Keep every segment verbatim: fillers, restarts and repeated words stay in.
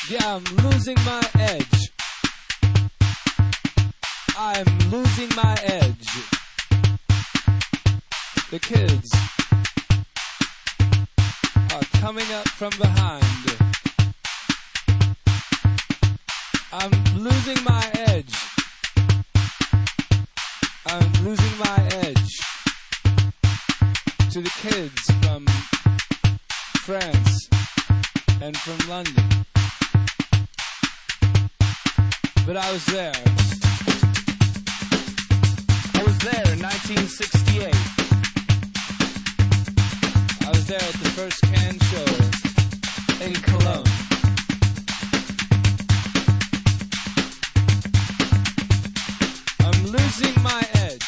Yeah, I'm losing my edge. I'm losing my edge. The kids are coming up from behind. I'm losing my edge. I'm losing my edge to the kids from France and from London. But I was there. I was there in nineteen sixty-eight. I was there at the first Cannes show in Cologne. I'm losing my edge.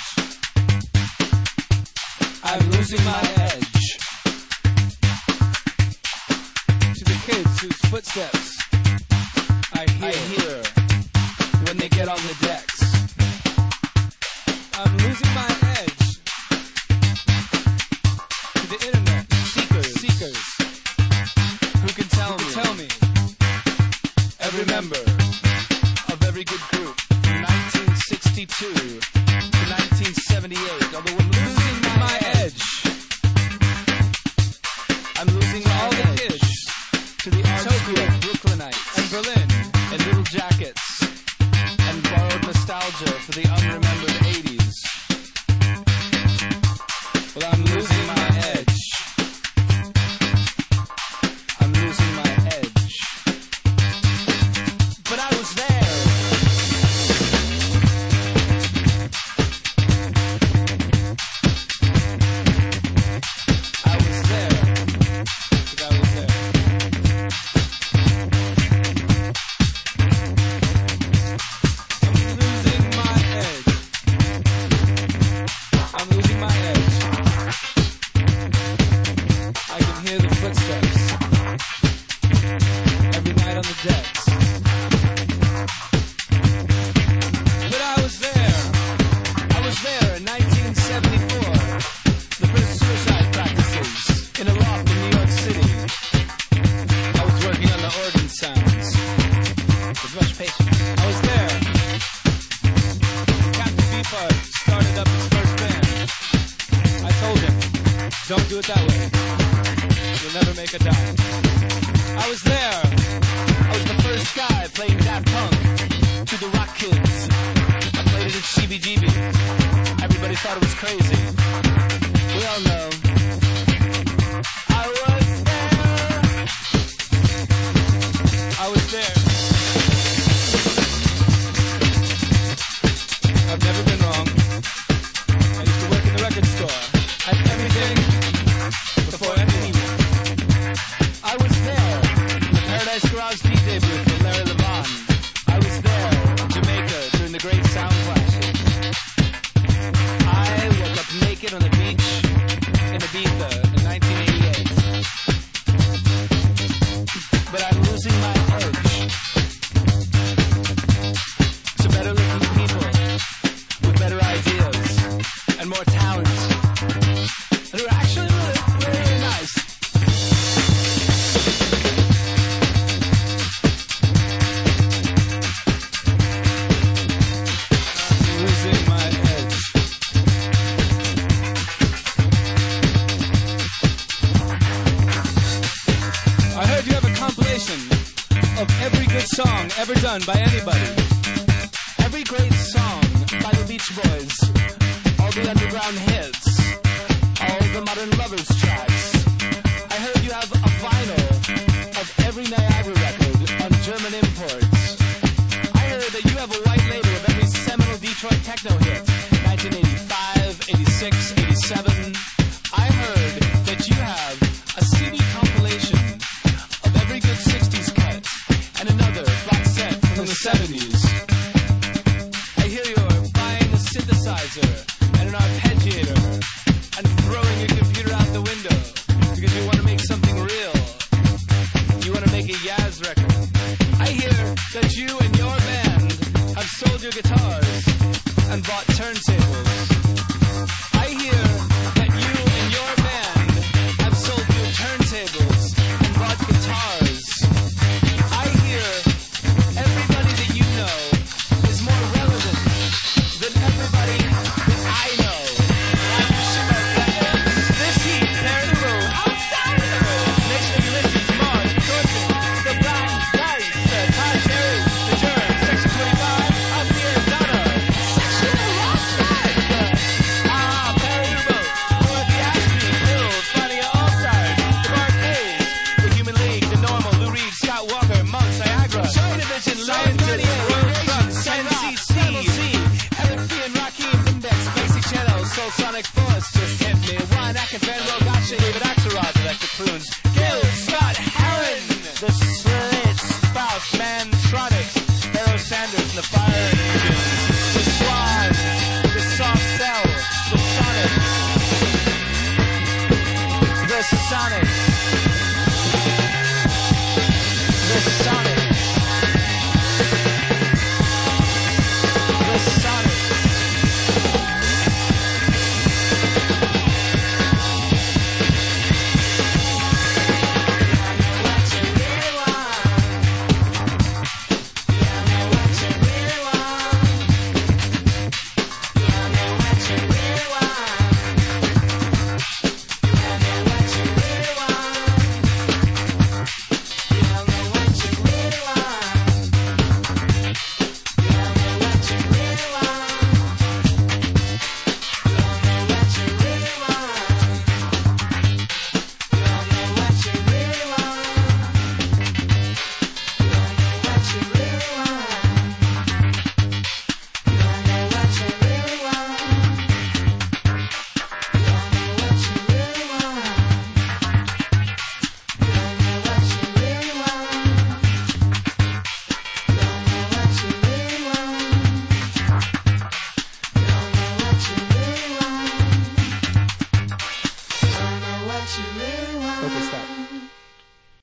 I'm losing my edge to the kids whose footsteps I hear, I hear when they get on the decks. I'm losing my edge to the internet seekers, seekers who can tell who me, can tell me every member of every good group from nineteen sixty-two to nineteen seventy-eight. Although I'm losing my, my edge, I'm losing all the kids to the Tokyo, Brooklynites, and Berlin, and Little Jackets, and borrowed nostalgia for the unremembered eighties. Well, I'm losing my edge. I'm losing my edge. But I was there. I was there. But I was there. I'm losing my edge. I'm losing my edge. I can hear the footsteps every night on the decks. But I was there. I was there in nineteen seventy-four. The first suicide practices in a loft in New York City. I was working on the organ sounds with much patience. I was there. Captain Beefheart started up his first band. I told him, don't do it that way. You'll never make a dime. I was there. I was the first guy playing Daft Punk to the Rock Kids. I played it at C B G B. Everybody thought it was crazy. We all know. I was there. I was there. I've never been wrong. I used to work in the record store. I had everything before anyone. I was there in the Paradise Garage D J booth with Larry Levan. I was there in Jamaica during the great sound clashes. I woke up naked on the beach in Ibiza in nineteen eighty-eight. But I'm losing my edge to better looking people with better ideas and more talent, and who are actually really, really, really nice. I'm losing my edge. I heard you have a compilation of every good song ever done by anybody. Every great song by the Beach Boys, all the underground hits, all the modern lovers tracks. I heard you have a vinyl of every Niagara record on German imports. I heard that you have a white label of every seminal Detroit techno hit, nineteen eighty-five, eighty-six, eighty-seven. I heard that you have a C D compilation of every good sixties cut and another box set from the seventies. I hear you're buying a synthesizer and an arpeggiator and throwing your computer out the window because you want to make something real. You want to make a Yaz record. I hear that you and your band have sold your guitars and bought turntables. I hear that you and your band have sold your turntables and bought guitars. I hear the